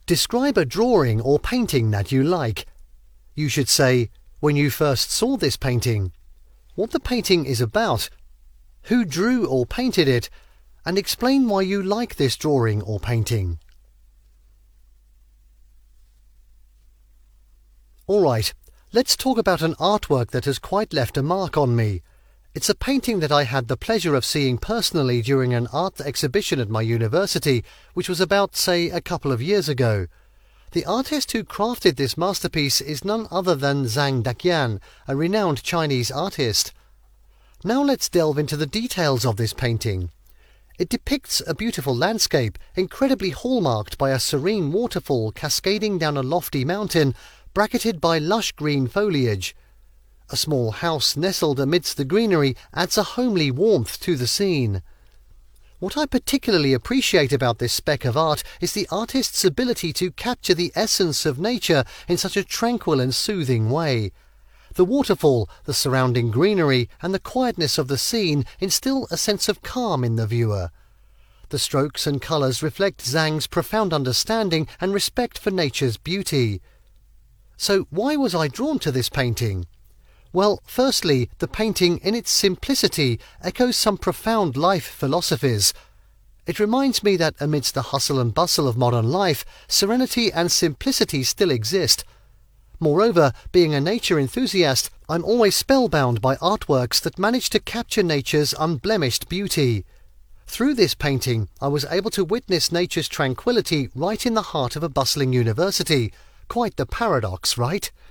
Describe a drawing or painting that you like. You should say, when you first saw this painting, what the painting is about, who drew or painted it, and explain why you like this drawing or painting. Alright, let's talk about an artwork that has quite left a mark on me. It's a painting that I had the pleasure of seeing personally during an art exhibition at my university, which was about, say, a couple of years ago. The artist who crafted this masterpiece is none other than Zhang Daqian, a renowned Chinese artist. Now let's delve into the details of this painting. It depicts a beautiful landscape, incredibly hallmarked by a serene waterfall cascading down a lofty mountain, bracketed by lush green foliage. A small house nestled amidst the greenery adds a homely warmth to the scene. What I particularly appreciate about this speck of art is the artist's ability to capture the essence of nature in such a tranquil and soothing way. The waterfall, the surrounding greenery, and the quietness of the scene instill a sense of calm in the viewer. The strokes and colours reflect Zhang's profound understanding and respect for nature's beauty. So why was I drawn to this painting? Well, firstly, the painting in its simplicity echoes some profound life philosophies. It reminds me that amidst the hustle and bustle of modern life, serenity and simplicity still exist. Moreover, being a nature enthusiast, I'm always spellbound by artworks that manage to capture nature's unblemished beauty. Through this painting, I was able to witness nature's tranquility right in the heart of a bustling university. Quite the paradox, right?